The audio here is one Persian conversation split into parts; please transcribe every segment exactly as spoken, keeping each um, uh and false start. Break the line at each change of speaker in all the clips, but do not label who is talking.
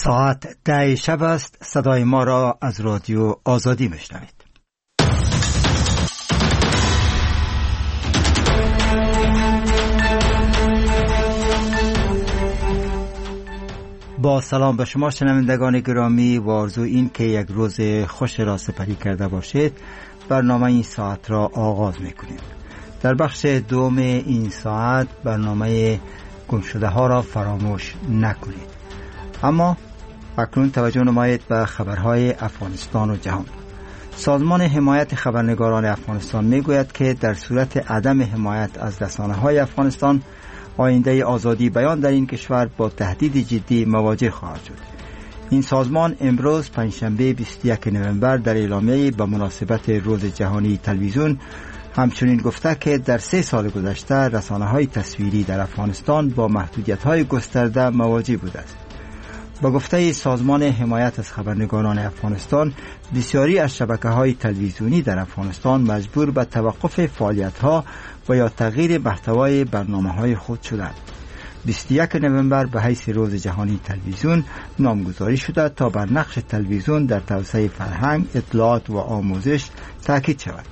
ساعت ده شب است. صدای ما را از رادیو آزادی میشنوید. با سلام به شما شنوندگان گرامی و آرزو این که یک روز خوش را سپری کرده باشید. برنامه این ساعت را آغاز میکنیم. در بخش دوم این ساعت برنامه گمشده ها را فراموش نکنید. اما اکنون توجه نمایید به خبرهای افغانستان و جهان. سازمان حمایت خبرنگاران افغانستان میگوید که در صورت عدم حمایت از رسانه‌های افغانستان، آینده آزادی بیان در این کشور با تهدید جدی مواجه خواهد شد. این سازمان امروز پنجشنبه بیست و یکم نوامبر در اعلامیه‌ای به مناسبت روز جهانی تلویزیون همچنین گفته که در سه سال گذشته رسانه‌های تصویری در افغانستان با محدودیت‌های گسترده مواجه بوده است. با گفته سازمان حمایت از خبرنگاران افغانستان، بسیاری از شبکه‌های تلویزیونی در افغانستان مجبور به توقف فعالیت‌ها و یا تغییر محتوای برنامه‌های خود شدند. بیست و یکم نوامبر به حیث روز جهانی تلویزیون نامگذاری شده تا بر نقش تلویزیون در توسعه فرهنگ، اطلاعات و آموزش تاکید شود.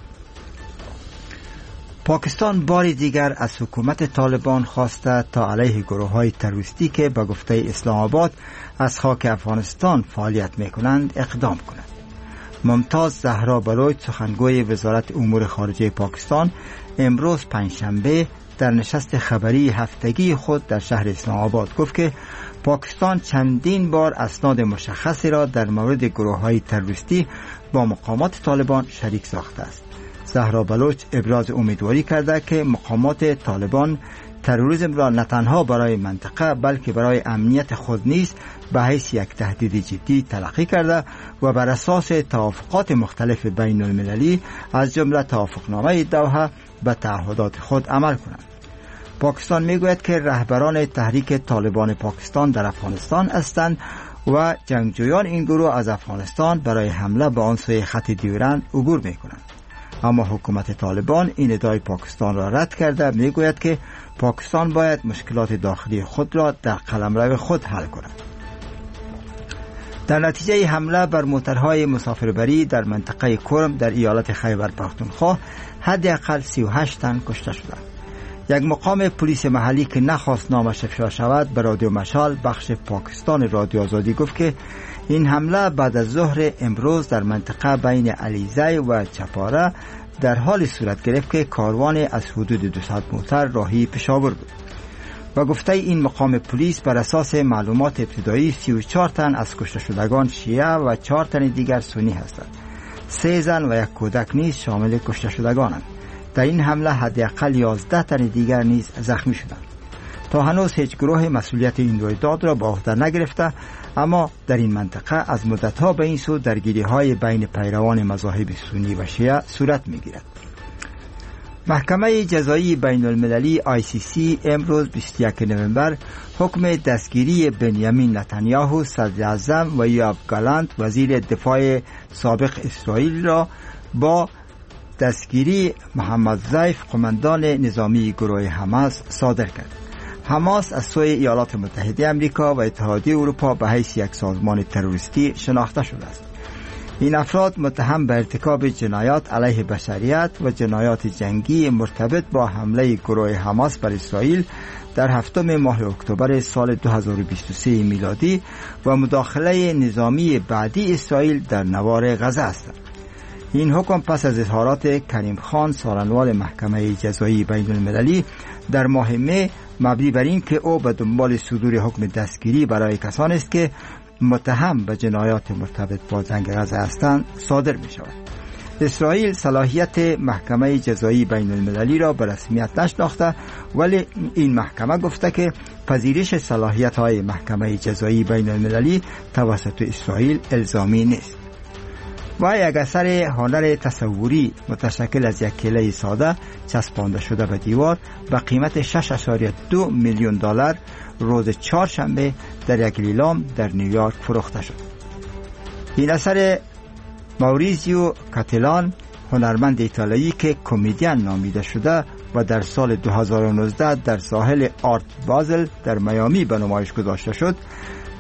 پاکستان بار دیگر از حکومت طالبان خواسته تا علیه گروه‌های تروریستی که به گفته اسلام آباد از خاک افغانستان فعالیت می‌کنند اقدام کند. ممتاز زهرا بلوچ، سخنگوی وزارت امور خارجه پاکستان، امروز پنجشنبه در نشست خبری هفتگی خود در شهر اسلام آباد گفت که پاکستان چندین بار اسناد مشخصی را در مورد گروه‌های تروریستی با مقامات طالبان شریک ساخته است. زهرا بلوچ ابراز امیدواری کرده که مقامات طالبان تروریسم را نه تنها برای منطقه بلکه برای امنیت خود نیز به حیث یک تهدید جدی تلقی کرده و بر اساس توافقات مختلف بین المللی از جمله توافقنامه دوحه به تعهدات خود عمل کنند. پاکستان میگوید که رهبران تحریک طالبان پاکستان در افغانستان هستند و جنگجویان این گروه از افغانستان برای حمله به آن سوی خط دیورند عبور میکنند. اما حکومت طالبان این ادعای پاکستان را رد کرده، میگوید که پاکستان باید مشکلات داخلی خود را در قلمرو خود حل کند. در نتیجه حمله بر موترهای مسافربری در منطقه کرم در ایالت خیبر پختونخوا حداقل سی و هشت تن کشته شدند. یک مقام پلیس محلی که نخواست نامش افشا شود به رادیو مشال بخش پاکستان رادیو آزادی گفت که این حمله بعد از ظهر امروز در منطقه بین علیزی و چپاره در حال صورت گرفت که کاروان از حدود دویست موتر راهی پشاور بود. و گفته این مقام پلیس بر اساس معلومات ابتدایی سی و چهار تن از کشته شدگان شیعه و چهار تن دیگر سنی هستند. سه زن و یک کودک نیز شامل کشته شدگانند. در این حمله حداقل یازده تن دیگر نیز زخمی شدند. تا هنوز هیچ گروه مسئولیت این رویداد را به عهده نگرفته، اما در این منطقه از مدتها به این سو درگیری‌های بین پیروان مذاهب سنی و شیعه صورت می‌گیرد. محکمه جزایی بین المللی آی سی سی امروز بیست و یکم نوامبر حکم دستگیری بنیامین نتانیاهو صدر اعظم و یوآف گالانت وزیر دفاع سابق اسرائیل را با دستگیری محمد ضیف قماندان نظامی گروه حماس صادر کرد. حماس از سوی ایالات متحده آمریکا و اتحادیه اروپا به حیث یک سازمان تروریستی شناخته شده است. این افراد متهم به ارتکاب جنایات علیه بشریت و جنایات جنگی مرتبط با حمله گروه حماس بر اسرائیل در هفتم ماه اکتبر سال دو هزار و بیست و سه میلادی و مداخله نظامی بعدی اسرائیل در نوار غزه است. این حکم پس از اظهارات کریم خان سالنوال محکمه جزایی بین المللی در ماه می مبنی بر این که او به دنبال صدور حکم دستگیری برای کسانی است که متهم به جنایات مرتبط با جنگ غزه هستند صادر می شود. اسرائیل صلاحیت محکمه جزایی بین المللی را به رسمیت نشناخته، ولی این محکمه گفته که پذیرش صلاحیت های محکمه جزایی بین المللی توسط اسرائیل الزامی نیست. و یک اثر هنر تصوری متشکل از یک کله ساده چسبانده شده به دیوار به قیمت شش ممیز دو میلیون دلار روز چهارشنبه در یک لیلام در نیویورک فروخته شد. این اثر ماوریزیو کاتلان، هنرمند ایتالیایی که کمدین نامیده شده و در سال دو هزار و نوزده در ساحل آرت بازل در میامی به نمایش گذاشته شد،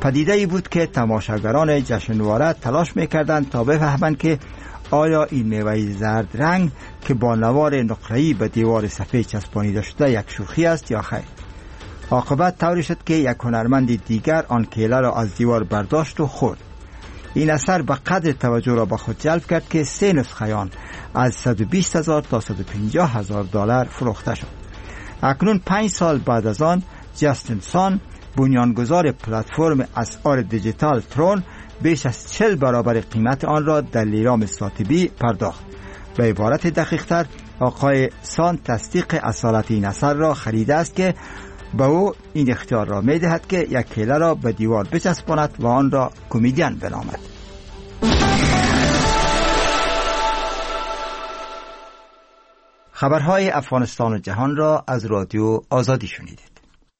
پدیده‌ای بود که تماشاگران جشنواره تلاش می‌کردند تا بفهمند که آیا این میوه زرد رنگ که با نوار نقره‌ای به دیوار سفید چسبانیده شده یک شوخی است یا خیر. عاقبت طوری شد که یک هنرمند دیگر آن کیله را از دیوار برداشت و خورد. این اثر به قدر توجه را به خود جلب کرد که سه نسخه آن از صد و بیست هزار تا صد و پنجاه هزار دلار فروخته شد. اکنون پنج سال بعد از آن جاستین سان، بنیانگذار پلتفرم اسعار دیجیتال ترون، بیش از چهل برابر قیمت آن را در لیرام ساتبی پرداخت. به عبارت دقیق تر، آقای سان تصدیق اصالت این اثر را خریده است که به او این اختیار را می دهد که یک کیله را به دیوار بچسباند و آن را کمدین بنامد. خبرهای افغانستان و جهان را از رادیو آزادی شنیدید.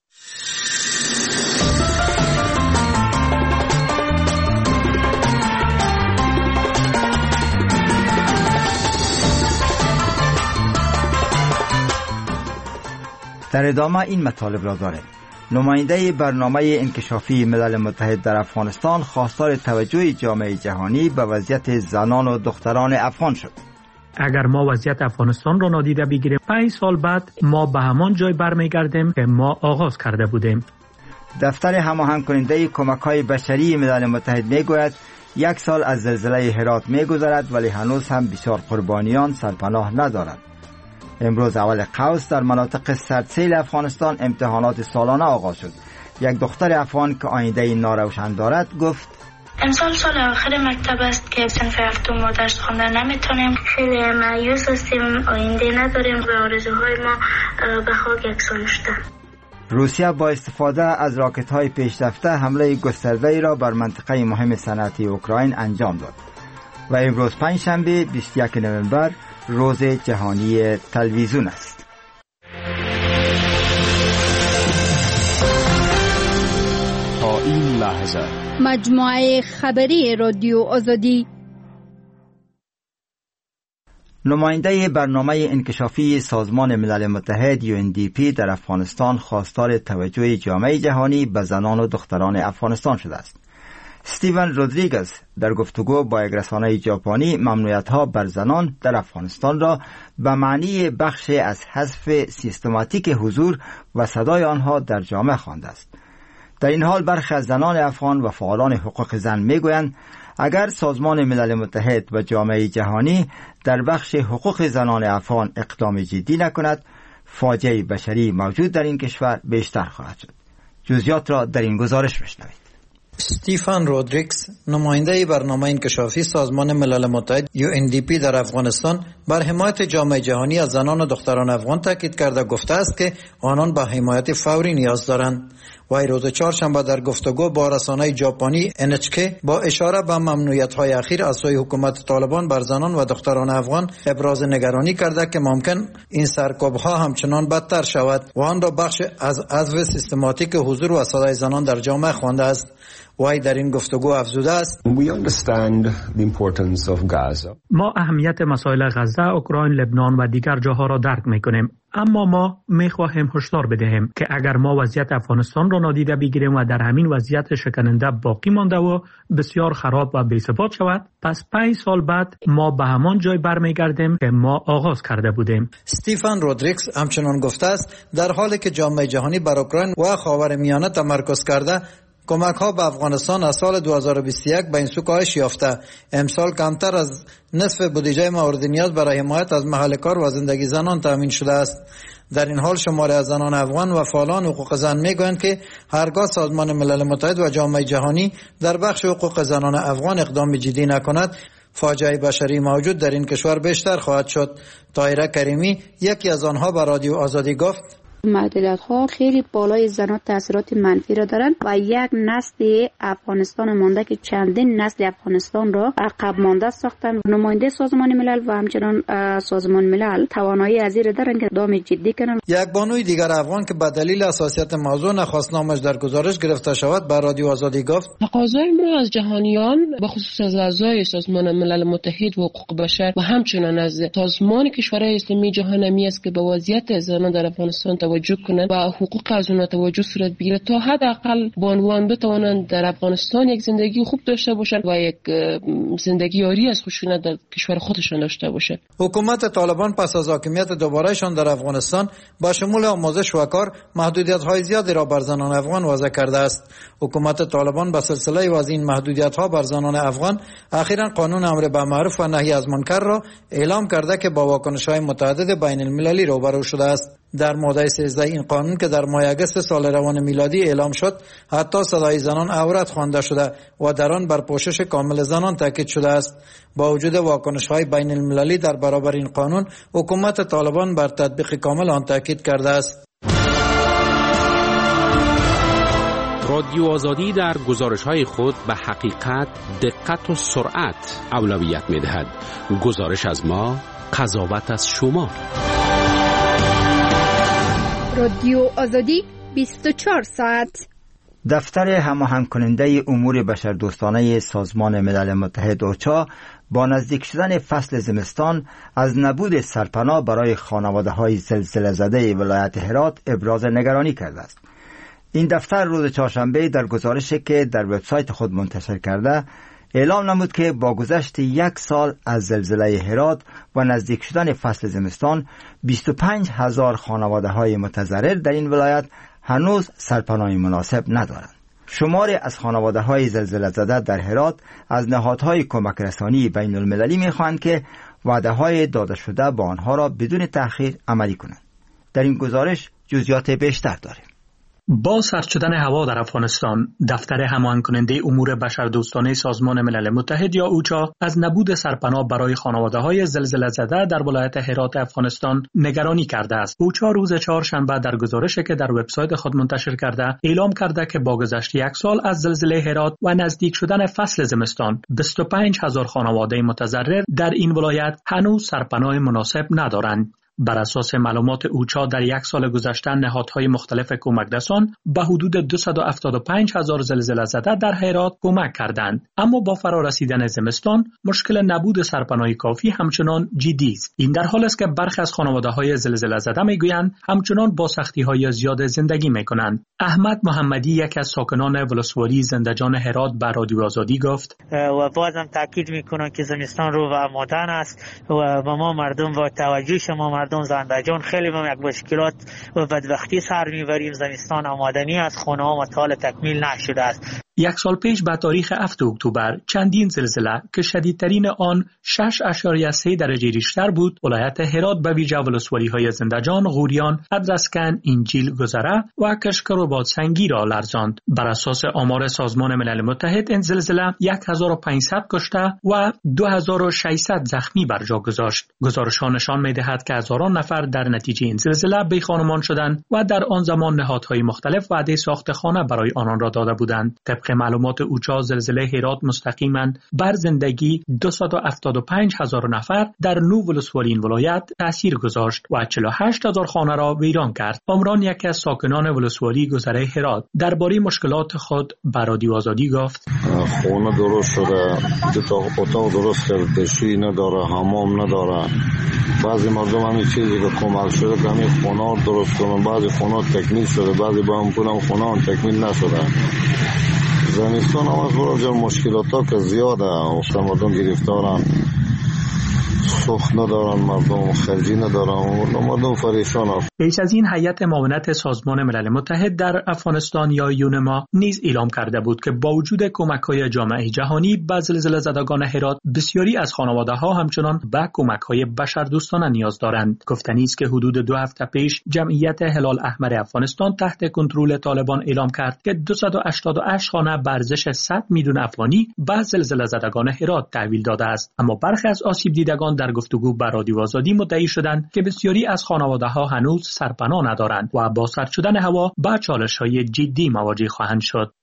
در ادامه این مطالب را داریم. نماینده برنامه انکشافی ملل متحد در افغانستان خواستار توجه جامعه جهانی به وضعیت زنان و دختران افغان شد.
اگر ما وضعیت افغانستان را نادیده بگیریم، پنج سال بعد ما به همان جای برمیگردیم که ما آغاز کرده بودیم.
دفتر هماهنگ کننده کمک‌های بشری ملل متحد میگوید یک سال از زلزله هرات میگذرد ولی هنوز هم بسیار قربانیان سرپناه ندارند. امروز اول قوس در مناطق سردسیل افغانستان امتحانات سالانه آغاز شد. یک دختر افغان که آینده ناروشن دارد گفت
امسال سال آخر مکتب است که صنف هفتم ما درس خواندن نمیتونیم. خیلی مایوس هستیم، آینده نداریم و آرزوهای ما به خاک یکسان شده.
روسیه با استفاده از راکت‌های پیشرفته حمله گسترده‌ای را بر منطقه مهم صنعتی اوکراین انجام داد و امروز پنجشنبه بیست و یکم نوامبر روز جهانی تلویزیون است.
تا این لحظه
مجموعه خبری رادیو آزادی.
نماینده برنامه انکشافی سازمان ملل متحد یو ان دی پی در افغانستان خواستار توجه جامعه جهانی به زنان و دختران افغانستان شده است. استیون رودریگز در گفتگو با یک رسانه ژاپنی ممنوعیت‌ها بر زنان در افغانستان را به معنی بخش از حذف سیستماتیک حضور و صدای آنها در جامعه خوانده است. در این حال برخی از زنان افغان و فعالان حقوق زن میگویند اگر سازمان ملل متحد و جامعه جهانی در بخش حقوق زنان افغان اقدام جدی نکند، فاجعه بشری موجود در این کشور بیشتر خواهد شد. جزئیات را در این گزارش بشنوید.
استیفن رودریگز، نماینده برنامه انکشافی سازمان ملل متحد یو ان دی پی در افغانستان، بر حمایت جامعه جهانی از زنان و دختران افغان تاکید کرده گفته است که آنان به حمایت فوری نیاز دارند. وی روز چهارشنبه در گفتگو با رسانه ژاپنی ان اچ کی با اشاره به ممنوعیت‌های اخیر از سوی حکومت طالبان بر زنان و دختران افغان ابراز نگرانی کرده که ممکن این سرکوب‌ها همچنان بدتر شود و آن را بخش از حذف سیستماتیک حضور و صدای زنان در جامعه خوانده است. وی در این گفتگو افزوده است:
ما اهمیت مسائل غزه، اوکراین، لبنان و دیگر جاها را درک می‌کنیم، اما ما می‌خواهیم هشدار بدهیم که اگر ما وضعیت افغانستان را نادیده بگیریم و در همین وضعیت شکننده باقی مانده و بسیار خراب و بی‌ثبات شود، پس پنج سال بعد ما به همان جای برمیگردیم که ما آغاز کرده بودیم.
استیفن رودریگز همچنان گفته است در حالی که جامعه جهانی بر اوکراین و خاورمیانه تمرکز کرده، کمک ها به افغانستان از سال دو هزار و بیست و یک به این سو کاهش یافته. امسال کمتر از نصف بودجه مورد نیاز برای حمایت از محل کار و زندگی زنان تامین شده است. در این حال شماری از زنان افغان و فعالان حقوق زن میگویند که هرگاه سازمان ملل متحد و جامعه جهانی در بخش حقوق زنان افغان اقدام جدی نکند، فاجعه بشری موجود در این کشور بیشتر خواهد شد. طاهره کریمی، یکی از آنها، به رادیو آزادی گفت:
محدودیت ها خیلی بالای زنان تاثیرات منفی را دارند و یک نسل افغانستان مانده که چندین نسل افغانستان را عقب مانده ساختند. نماینده سازمان ملل و همچنان سازمان ملل توانایی از این دارند که اقدام جدی کنند.
یک بانوی دیگر افغان که به دلیل حساسیت موضوع نخواست نامش در گزارش گرفته شود به رادیو آزادی گفت:
تقاضای ما از جهانیان به خصوص از اعضای سازمان ملل متحد و حقوق بشر و همچنان از سازمان کشورهای اسلامی جهان است که به وضعیت زنان در افغانستان توجه کنند و حقوق از اونها توجه صورت بگیره تا حداقل به عنوان بتوانند در افغانستان یک زندگی خوب داشته باشند و یک زندگی یاری از خشونت در کشور خودشان داشته باشند.
حکومت طالبان پس از حاکمیت دوبارهشان در افغانستان با شمول آموزش و کار محدودیت‌های زیادی را بر زنان افغان وضع کرده است. حکومت طالبان به سلسله از این محدودیت‌ها بر زنان افغان اخیراً قانون امر به معروف و نهی از منکر را اعلام کرده که با واکنش‌های متعدد بین المللی روبرو شده است. در ماده سیزده این قانون که در ماه اگست سال روان میلادی اعلام شد، حتی صدای زنان عورت خوانده شده و در آن بر پوشش کامل زنان تاکید شده است. با وجود واکنش‌های بین المللی در برابر این قانون، حکومت طالبان بر تطبیق کامل آن تاکید کرده است.
رادیو آزادی در گزارش‌های خود به حقیقت، دقت و سرعت اولویت می‌دهد. گزارش از ما، قضاوت از شما.
رادیو آزادی بیست و چهار ساعت.
دفتر هماهنگ کننده امور بشردوستانه سازمان ملل متحد اوچا با نزدیک شدن فصل زمستان از نبود سرپناه برای خانواده‌های زلزله زده ولایت هرات ابراز نگرانی کرده است. این دفتر روز چهارشنبه در گزارشی که در وبسایت خود منتشر کرده اعلام نمود که با گذشت یک سال از زلزله هرات و نزدیک شدن فصل زمستان بیست و پنج هزار خانواده‌های متضرر در این ولایت هنوز سرپناه مناسب ندارند. شماری از خانواده‌های زلزله زده در هرات از نهادهای کمک رسانی بین المللی می‌خواهند که وعده‌های داده شده با آنها را بدون تأخیر عملی کنند. در این گزارش جزئیات بیشتر داریم.
با سرد شدن هوا در افغانستان، دفتر هماهنگ کننده امور بشردوستانه سازمان ملل متحد یا اوچا از نبود سرپناه برای خانواده‌های زلزله زده در ولایت هرات افغانستان نگرانی کرده است. اوچا روز چهارشنبه در گزارشی که در وبسایت خود منتشر کرده اعلام کرده که با گذشت یک سال از زلزله هرات و نزدیک شدن فصل زمستان، بیست و پنج هزار خانواده متضرر در این ولایت هنوز سرپناه مناسب ندارند. بر اساس معلومات اوچا در یک سال گذشته نهادهای مختلف کمک رسان به حدود دویست و هفتاد و پنج هزار زلزله زده در هرات کمک کردند، اما با فرارسیدن زمستان مشکل نبود سرپناه کافی همچنان جدی است. این در حالی است که برخی از خانواده‌های زلزله زده میگویند همچنان با سختی‌های زیاد زندگی میکنند. احمد محمدی یک از ساکنان ولسوالی زندجان هرات به رادیو آزادی گفت
و بازم تاکید میکنم که زمستان رو و آمادن است و ما مردم با توجه شما مردم زندجان خیلی ما یک مشکلات و بدبختی سر میبریم. زمستان آمادنی از خونه ها مطال تکمیل نشده است.
یک سال پیش به تاریخ هفتم اکتبر چندین زلزله که شدیدترین آن شش اشاریه سه درجه ریشتر بود ولایت هرات به ویژه ولسوالی‌های زندجان، غوریان، ادرسکن، انجیل، گذره و کشکر و بادسنگی را لرزاند. بر اساس آمار سازمان ملل متحد این زلزله هزار و پانصد کشته و دو هزار و ششصد زخمی بر جا گذاشت. گزارش‌ها نشان می‌دهد که هزاران نفر در نتیجه این زلزله بی‌خانمان شدند و در آن زمان نهادهای مختلف وعده ساخت خانه برای آنان را داده بودند. طبق معلومات اوچا زلزله هرات مستقیما بر زندگی دویست و هفتاد و پنج هزار نفر در نو ولسوالی این ولایت تاثیر گذاشت و چهل و هشت هزار خانه را ویران کرد. عمران یکی از ساکنان ولسوالی گذره هرات درباره مشکلات خود به رادیو آزادی گفت
خونه درست شده، دو تا اتاق درست کرده، دشویی نداره، حمام نداره. بعضی مردم همین چیزی که کمک شده که همین خونه درست کنن، بعضی خونه تکمیل شده، بعضی با هم پولم خونه تکمیل نشده. زمستان هم از برای مشکلات ها که زیاده وقتا مردم گرفتارن، سوخت ندارن، مردم خرجی ندارن، مردم فریشان هست.
پیش از این هیئت معاونت سازمان ملل متحد در افغانستان یا یونما نیز اعلام کرده بود که با وجود کمک‌های جامعه جهانی به زلزله زدگان هرات بسیاری از خانواده‌ها همچنان به کمک‌های بشردوستانه نیاز دارند. گفتنی است که حدود دو هفته پیش جمعیت هلال احمر افغانستان تحت کنترل طالبان اعلام کرد که دویست و هشتاد و هشت خانه به ارزش صد میلیون افغانی به زلزله زدگان هرات تحویل داده است، اما برخی از آسیب دیدگان در گفتگو با رادیو آزادی مدعی شدند که بسیاری از خانواده‌ها هنوز سرپناه ندارند و با سرد شدن هوا با چالش‌های جدی مواجه خواهند شد.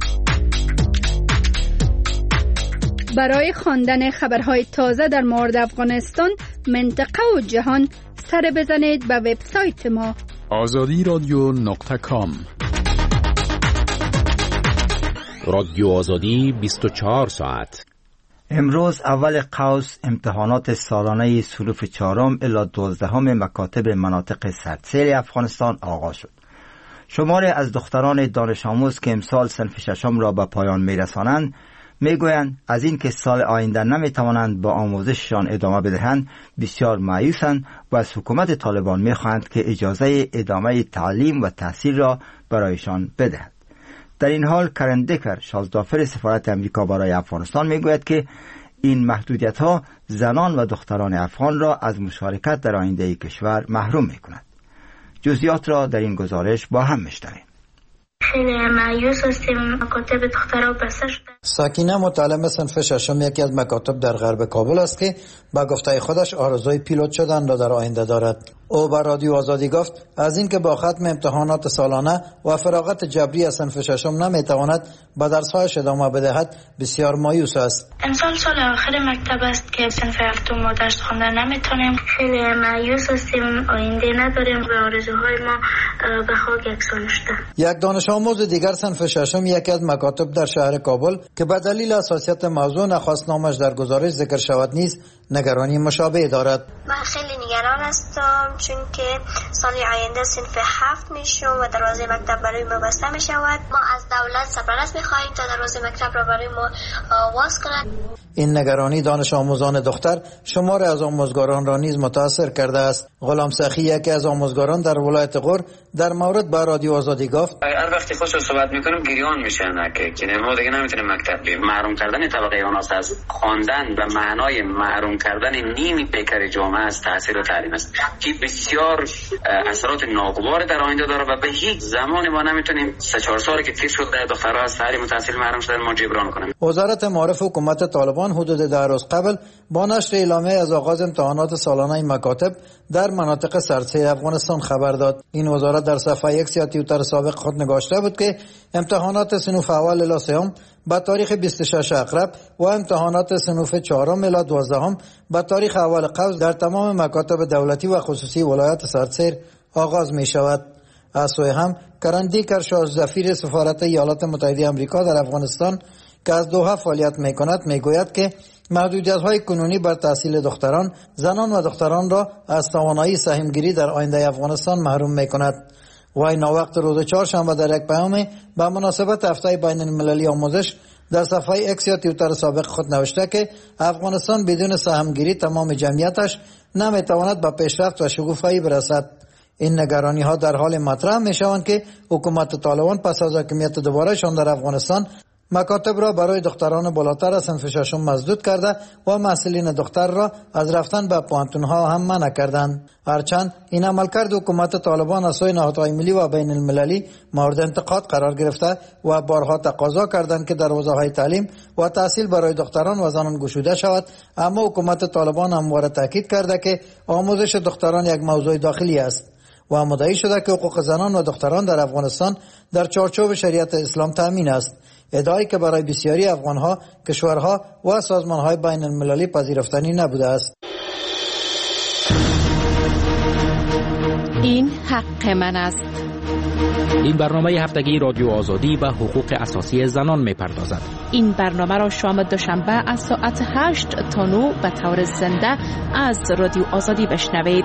برای خواندن خبرهای تازه در مورد افغانستان، منطقه و جهان سر بزنید به وبسایت ما
آزادی رادیو نقطه کام.
رادیو آزادی بیست و چهار ساعت.
امروز اول قوس امتحانات سالانه صنف چهارم الی دوازدهم مکاتب مناطق سردسیر افغانستان آغاز شد. شماری از دختران دانش آموز که امسال صنف ششم را به پایان میرسانند میگویند از این که سال آینده نمیتوانند با آموزششان ادامه بدهند بسیار مایوسند و از حکومت طالبان میخواهند که اجازه ادامه تعلیم و تحصیل را برایشان بدهد. در این حال کرن دیکر شازدافر سفارت امریکا برای افغانستان میگوید که این محدودیت ها زنان و دختران افغان را از مشارکت در آینده کشور محروم میکند. جزئیات را در این گزارش با هم میشنویم.
خیلی مایوس هستیم، مکاتب دخترها بسته شده.
ساکینه متعلم صنف ششم یکی از مکاتب در غرب کابل است که با گفته خودش آرزوی پیلوت شدن را در آینده دارد. او به رادیو آزادی گفت از اینکه با ختم امتحانات سالانه و فراغت جبری از صنف ششم نمیتواند به درس‌هایش ادامه بدهد بسیار مایوس است.
امسال سال آخر مکتب است که صنف هفتم درس خواندن نمیتونیم. خیلی مایوس هستیم، آینده نداریم و آرزوهای ما به خاک یکسان شده.
یک دانش آموز دیگر صنف ششم یکی از مکاتب در شهر کابل که به دلیل حساسیت موضوع نخواست نامش در گزارش ذکر شود نیز نگرانی مشابه دارد.
من خیلی نگران هستم چون که سال آینده صنف هفت میشم و دروازه مکتب برای ما بسته می شود. ما از دولت سرپرست میخواهیم تا دروازه مکتب را برای ما باز کند.
این نگرانی دانش آموزان دختر شمار از آموزگاران را نیز متاثر کرده است. غلام سخی یکی از آموزگاران در ولایت غور در مورد با رادیو آزادی گفت
هر وقتی خوش صحبت میکنم گریان میشن که ما دیگه نمیتونیم مکتب بریم. محروم کردن طبقه اوناس از خواندن و معنای محروم کردن نیمی پیکر جامعه از تحصیل و تعلیم است که بسیار اثرات ناگوار در آینده داره و به هیچ زمانی ما نمیتونیم سه چهار سالی که تیر شده دخترها از تعلیم و تحصیل محروم شدن ما جبران کنیم.
وزارت معارف حکومت طالبان حدود ده روز قبل با نشر اعلامیه از آغاز امتحانات سالانه مکاتب در مناطق سردسیر افغانستان خبر داد. این وزارت در صفحه ایکس یا توییتر سابق خود نگاشته بود که امتحانات صنف اول الی سوم با تاریخ بیست و شش اقرب و امتحانات صنف چهارم الی دوازدهم با تاریخ اول قوس در تمام مکاتب دولتی و خصوصی ولایت سردسیر آغاز می شود. از سوی هم کرن دیکر شازدافر سفارت ایالات متحده آمریکا در افغانستان که از دوحه فعالیت می کند می گوید که محدودیت های کنونی بر تحصیل دختران، زنان و دختران را از توانایی سهمگیری در آینده افغانستان محروم می کند. وای ناوقت روز چهارشنبه در یک پیام به مناسبت هفته بین المللی آموزش در صفحه اکس یا توییتر سابق خود نوشته که افغانستان بدون سهمگیری تمام جمعیتش نمیتواند به پیشرفت و شکوفایی برسد. این نگرانی ها در حال مطرح می شوند که حکومت طالبان پس از حاکمیت دوباره شان در افغانستان مکاتب را برای دختران بالاتر از صنف ششم مسدود کرده و محصلین دختر را از رفتن به پوانتون ها هم منع کردند. هرچند این عملکرد حکومت طالبان از سوی نهادهای ملی و بین المللی مورد انتقاد قرار گرفته و بارها تقاضا کردند که دروازه های تعلیم و تحصیل برای دختران و زنان گشوده شود، اما حکومت طالبان همواره تاکید کرده که آموزش دختران یک موضوع داخلی است و مدعی شده که حقوق زنان و دختران در افغانستان در چارچوب شریعت اسلام تامین است. ادعایی که برای بسیاری افغانها، کشورها و سازمانهای بین المللی پذیرفتنی نبوده است.
این حق من است.
این برنامه هفتگی رادیو آزادی به حقوق اساسی زنان می‌پردازد.
این برنامه را شام دوشنبه از ساعت هشت تا نه به طور زنده از رادیو آزادی بشنوید.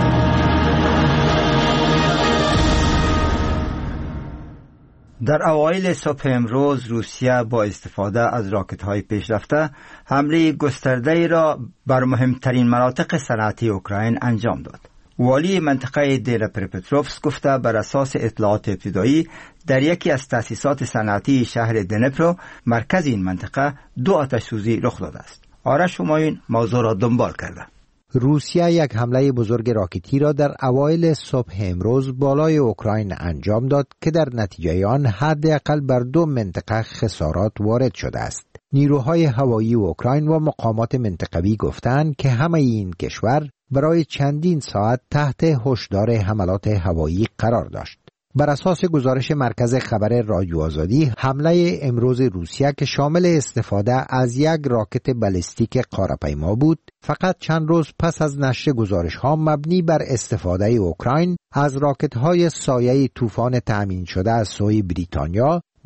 در اوایل صبح امروز روسیه با استفاده از راکت‌های پیشرفته حمله گسترده‌ای را بر مهمترین مناطق صنعتی اوکراین انجام داد. والی منطقه دنیپروپتروفسک گفته بر اساس اطلاعات ابتدایی در یکی از تأسیسات صنعتی شهر دنیپرو مرکز این منطقه دو آتش‌سوزی رخ داده است. آرش همایون موضوع را دنبال کرده.
روسیه یک حمله بزرگ راکتی را در اوایل صبح امروز بالای اوکراین انجام داد که در نتیجه آن حداقل بر دو منطقه خسارات وارد شده است. نیروهای هوایی اوکراین و مقامات منطقوی گفتند که همه این کشور برای چندین ساعت تحت هشدار حملات هوایی قرار داشت. بر اساس گزارش مرکز خبر رادیو آزادی، حمله امروز روسیه که شامل استفاده از یک راکت بالستیک قاره‌پیما بود، فقط چند روز پس از نشر گزارش‌ها مبنی بر استفاده اوکراین از راکت‌های سایه طوفان تأمین شده از سوی بریتانیا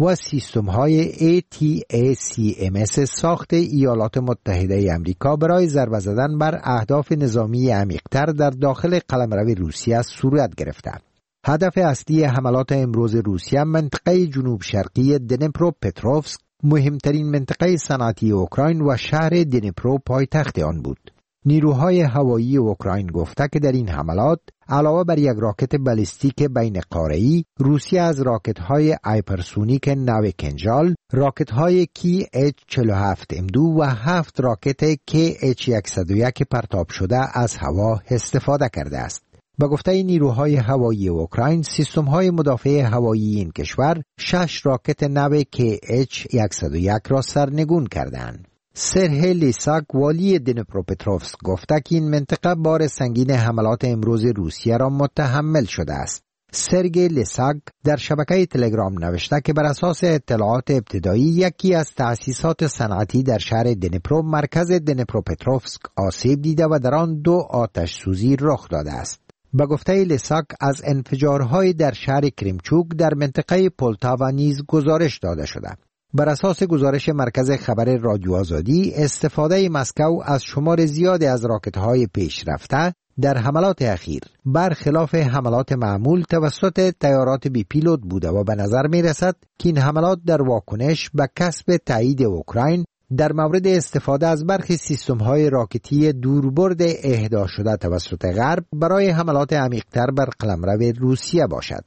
و سیستم های ای تی ای سی ام اس ساخت ایالات متحده امریکا برای ضربه زدن بر اهداف نظامی عمیق‌تر در داخل قلمرو روسیه صورت گرفته. هدف اصلی حملات امروز روسیه منطقه جنوب شرقی دنیپرو پتروفسک، مهمترین منطقه صنعتی اوکراین و شهر دنیپرو پایتخت آن بود. نیروهای هوایی اوکراین گفته که در این حملات علاوه بر یک راکت بالستیک بین قاره‌ای، روسیه از راکت‌های هایپرسونیک نو کنجال، راکت‌های کی اچ چهل و هفت ام دو و هفت راکت کی اچ صد و یک پرتاب شده از هوا استفاده کرده است. به گفته نیروهای هوایی اوکراین، سیستم‌های مدافع هوایی این کشور شش راکت نو کی اچ صد و یک را سرنگون کردند. سرهی لیساک والی دنیپروپتروفسک گفته که این منطقه بار سنگین حملات امروز روسیه را متحمل شده است. سرگی لیساک در شبکه تلگرام نوشته که بر اساس اطلاعات ابتدایی یکی از تأسیسات صنعتی در شهر دنیپرو مرکز دنیپروپتروفسک آسیب دیده و در آن دو آتش سوزی رخ داده است. به گفته لیساک از انفجارهای در شهر کریمچوک در منطقه پولتاوا نیز گزارش داده شده. بر اساس گزارش مرکز خبر رادیو آزادی، استفاده مسکو از شمار زیادی از راکت‌های پیشرفته در حملات اخیر برخلاف حملات معمول توسط طیارات بی پیلوت بوده و به نظر می رسد که این حملات در واکنش به کسب تایید اوکراین در مورد استفاده از برخی سیستم‌های راکتی دوربرد اهدا شده توسط غرب برای حملات عمیق‌تر بر قلمرو روسیه باشد.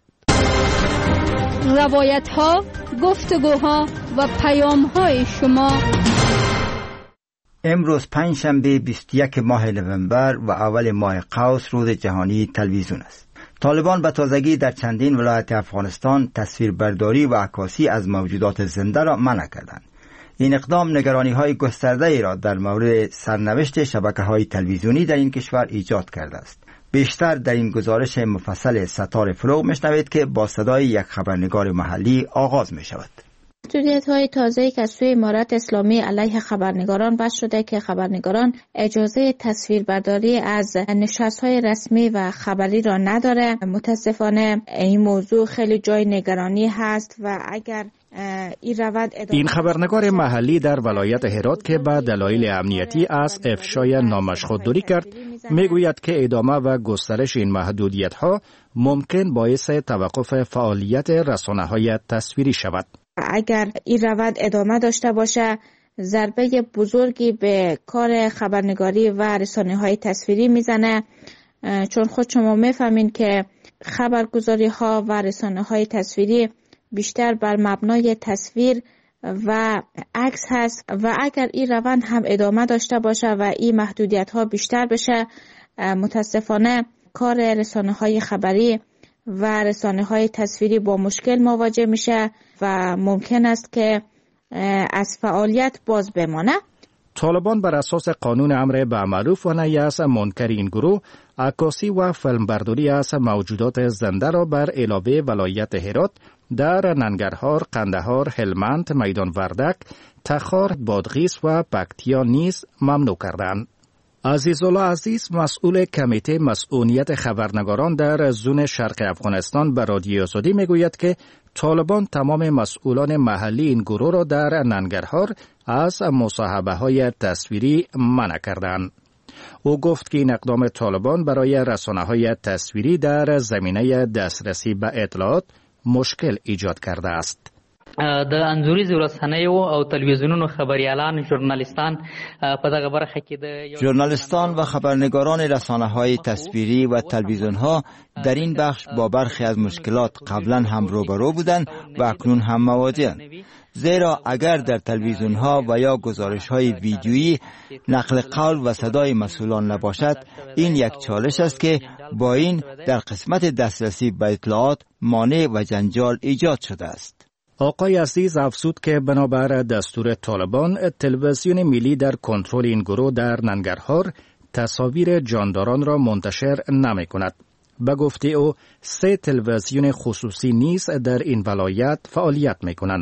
روایت ها، گفتگوها و پیام های شما.
امروز پنجشنبه بیست و یک ماه نوامبر و اول ماه قوس روز جهانی تلویزیون است. طالبان به تازگی در چندین ولایت افغانستان تصویربرداری و عکاسی از موجودات زنده را منع کردند. این اقدام نگرانی های گسترده ای را در مورد سرنوشت شبکه های تلویزیونی در این کشور ایجاد کرده است. بیشتر در این گزارش مفصل ستار فروغ میشنوید که با صدای یک خبرنگار محلی آغاز می شود.
محدودیت‌های تازه‌ای که از سوی امارت اسلامی علیه خبرنگاران بس شده که خبرنگاران اجازه تصویربرداری از نشست‌های رسمی و خبری را نداره. متاسفانه این موضوع خیلی جای نگرانی هست و اگر این روند
این خبرنگار محلی در ولایت هرات که به دلایل امنیتی از افشای نامش خودداری کرد میگوید که ادامه و گسترش این محدودیت‌ها ممکن باعث توقف فعالیت رسانه‌های تصویری شود.
اگر این روند ادامه داشته باشه ضربه بزرگی به کار خبرنگاری و رسانه‌های تصویری میزنه، چون خود شما میفهمین که خبرگزاری ها و رسانه‌های تصویری بیشتر بر مبنای تصویر و عکس هست و اگر این روند هم ادامه داشته باشه و این محدودیت ها بیشتر بشه متاسفانه کار رسانه‌های خبری و رسانه‌های تصویری با مشکل مواجه میشه و ممکن است که از فعالیت باز بمانه.
طالبان بر اساس قانون امر به معروف و نهی از منکر این گروه عکاسی و فیلمبرداری از موجودات زنده را بر علاوه ولایت هرات در ننگرهار، قندهار، هلمند، میدان وردک، تخار، بادغیس و پکتیا نیز ممنوع کردند. عزیزالله عزیز مسئول کمیته مسئولیت خبرنگاران در زون شرق افغانستان به رادیو آزادی میگوید که طالبان تمام مسئولان محلی این گروه را در ننگرهار از مصاحبه های تصویری منع کردند. او گفت که این اقدام طالبان برای رسانه های تصویری در زمینه دسترسی به اطلاعات مشکل ایجاد کرده است.
د انځوریز رسنیو او تلویزیونونو خبریالان ژورنالیستان په دغه برخه کې د
ژورنالیستان و خبرنگاران رسانه‌های تصویری و تلویزیون‌ها در این بخش با برخی از مشکلات قبلا هم روبرو بودند و اکنون هم مواجه‌اند. زیرا اگر در تلویزیون‌ها و یا گزارش‌های ویدیویی نقل قول و صدای مسئولان نباشد، این یک چالش است که با این در قسمت دسترسی به اطلاعات مانع و جنجال ایجاد شده است.
آقای عزیز افزود که بنابر دستور طالبان تلویزیون ملی در کنترل این گروه در ننگرهار تصاویر جانداران را منتشر نمی کند. به گفته او سه تلویزیون خصوصی نیز در این ولایت فعالیت می کنند.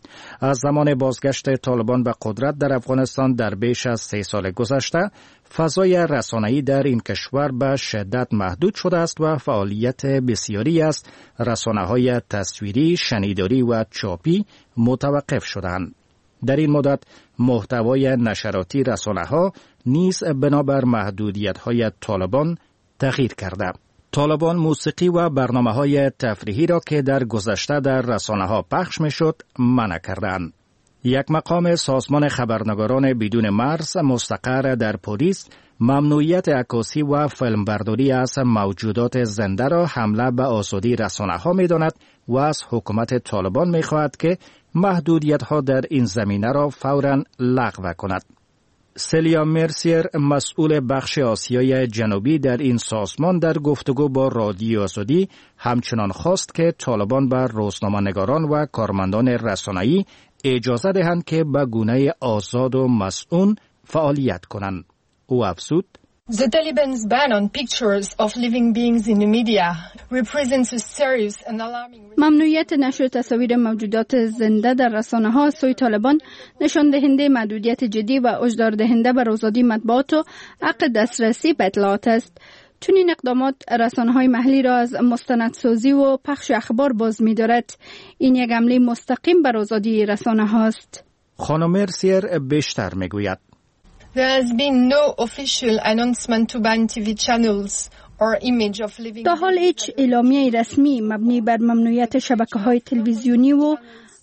از زمان بازگشت طالبان به قدرت در افغانستان در بیش از سه سال گذشته، فضای رسانه‌ای در این کشور به شدت محدود شده است و فعالیت بسیاری از رسانه‌های تصویری، شنیداری و چاپی متوقف شدند. در این مدت محتوای نشراتی رسانه‌ها نیز بنابر محدودیت‌های طالبان تغییر کرده. طالبان موسیقی و برنامه‌های تفریحی را که در گذشته در رسانه‌ها پخش می‌شد منع کردند. یک مقام سازمان خبرنگاران بدون مرز مستقر در پاریس ممنوعیت عکاسی و فیلمبرداری از موجودات زنده را حمله به آزادی رسانه‌ها می‌داند و از حکومت طالبان می‌خواهد که محدودیت‌ها در این زمینه را فوراً لغو کند. سلیا مرسیر، مسئول بخش آسیای جنوبی در این سازمان، در گفتگو با رادیو آزادی همچنان خواست که طالبان بر روزنامه‌نگاران و کارمندان رسانه‌ای اجازه دهند که به گونه آزاد و مسئول فعالیت کنند. او افزود:
The Taliban's ban on pictures of living beings in the media represents a serious and alarming...
ممنوعیت نشر تصاویر موجودات زنده در رسانه‌ها از سوی طالبان نشان دهنده محدودیت جدی و هشدار دهنده بر آزادی مطبوعات و حق دسترسی به اطلاعات است. چون این اقدامات رسانه‌های محلی را از مستندسازی و پخش اخبار باز می‌دارد. این یک حمله مستقیم بر آزادی رسانه‌ها است.
خانم مرسیر بیشتر می‌گوید:
There has been no official announcement to ban تی وی channels or image of living...
تا حال هیچ اعلامیه رسمی مبنی بر ممنوعیت شبکه‌های تلویزیونی و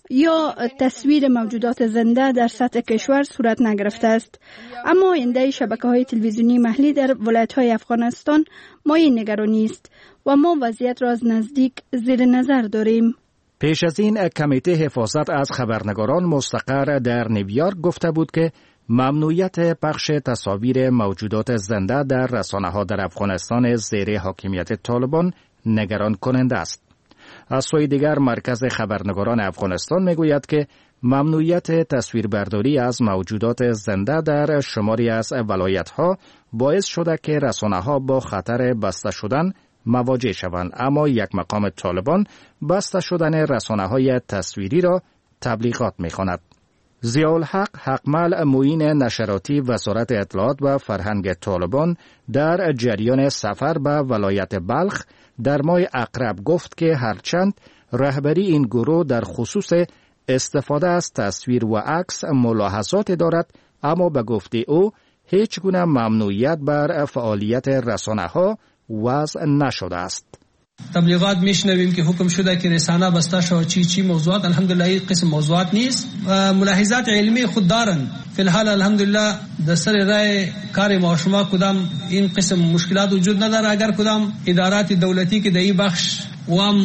یا تصویر موجودات زنده در سطح کشور صورت نگرفته است. اما آینده شبکه‌های تلویزیونی محلی در ولایت‌های افغانستان مایه نگرانی است و ما وضعیت را از نزدیک زیر نظر داریم.
پیش از این کمیته حفاظت از خبرنگاران مستقر در نیویورک گفته بود که ممنوعیت پخش تصاویر موجودات زنده در رسانه‌ها در افغانستان زیر حاکمیت طالبان نگران کننده است. از سوی دیگر مرکز خبرنگاران افغانستان میگوید که ممنوعیت تصویربرداری از موجودات زنده در شماری از ولایت‌ها باعث شده که رسانه‌ها با خطر بسته شدن مواجه شوند، اما یک مقام طالبان بسته شدن رسانه‌های تصویری را تبلیغات می‌خواند. ضیاءالحق حقمل، معین نشراتی وزارت اطلاعات و فرهنگ طالبان، در جریان سفر به ولایت بلخ در ماه اقرب گفت که هرچند رهبری این گروه در خصوص استفاده از تصویر و عکس ملاحظات دارد، اما به گفته او هیچ گونه ممنوعیت بر فعالیت رسانه‌ها وضع نشده است.
تبلیغات میشنویم که حکم شده که رسانه بسته شود، چی چی موضوعات. الحمدلله این قسم موضوعات نیست. ملاحظات علمی خود دارن. فی الحال الحمدلله در سر رای کار ما شما کدام این قسم مشکلات وجود نداره. اگر کدام ادارات دولتی که در این بخش وام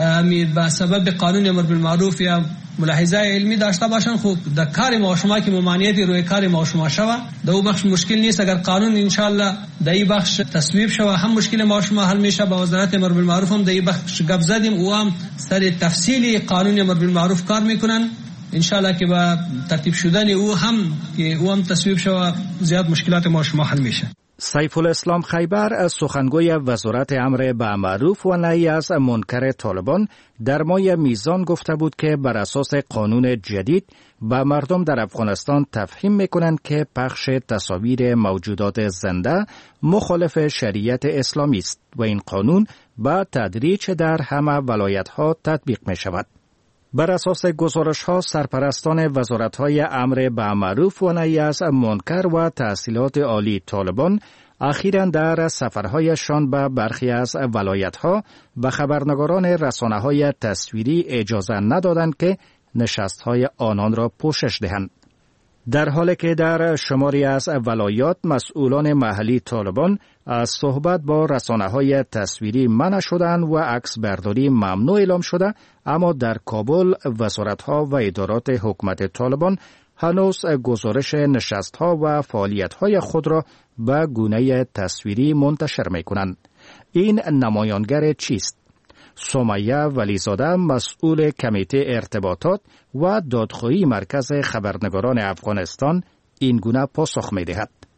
به سبب قانون امر بالمعروف یا ملاحظه علمی داشته باشن، خوب در کار ما شما که ممانعتی روی کار ما شما شوه در اون بخش مشکل نیست. اگر قانون انشالله در این بخش تصویب شوه هم مشکل ما شما حل میشه. با وزارت امر بالمعروف هم در این بخش گپ زدیم، او هم سر تفصیلی قانون امر بالمعروف کار میکنن انشالله که با ترتیب شدن او هم که او هم تصویب شوه زیاد مشکلات ما شما حل میشه.
سیف الاسلام خیبر از سخنگوی وزارت امر بالمعروف و نهی از منکر طالبان در ماه میزان گفته بود که بر اساس قانون جدید به مردم در افغانستان تفهیم میکنند که پخش تصاویر موجودات زنده مخالف شریعت اسلامی است و این قانون به تدریج در همه ولایت‌ها تطبیق می شود. بر اساس گزارش‌ها سرپرستان وزارت‌های امر بالمعروف و نهی از منکر و تحصیلات عالی طالبان اخیراً در سفرهایشان به برخی از ولایت‌ها به خبرنگاران رسانه‌های تصویری اجازه ندادند که نشست‌های آنان را پوشش دهند. در حالی که در شماری از ولایات مسئولان محلی طالبان از صحبت با رسانه‌های تصویری منع شدند و عکس برداری ممنوع اعلام شده، اما در کابل وزارت‌ها و ادارات حکومت طالبان هنوز گزارش نشست‌ها و فعالیت‌های خود را به گونه تصویری منتشر می‌کنند. این نمایانگر چیست؟ سمیه ولیزاده، مسئول کمیته ارتباطات و دادخواهی مرکز خبرنگاران افغانستان، این گونه پاسخ می‌دهد.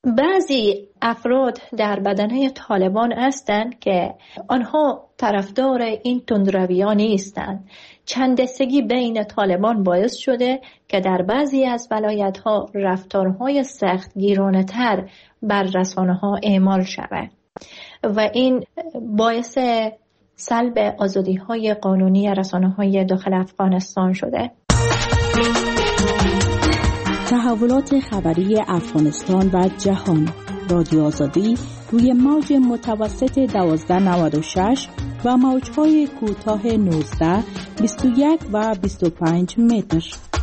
بعضی افراد در بدنه طالبان هستند که آنها طرفدار این تندرویان نیستند. چند دستگی بین طالبان باعث شده که در بعضی از ولایت‌ها رفتارهای سختگیرانه تر بر رسانه‌ها اعمال شود و این باعث سلب آزادی‌های قانونی رسانه‌های داخل افغانستان شده.
تحولات خبری افغانستان و جهان. رادیو آزادی روی موج متوسط دوازده نود و شش و موج‌های کوتاه نوزده، بیست و یک و بیست و پنج متر.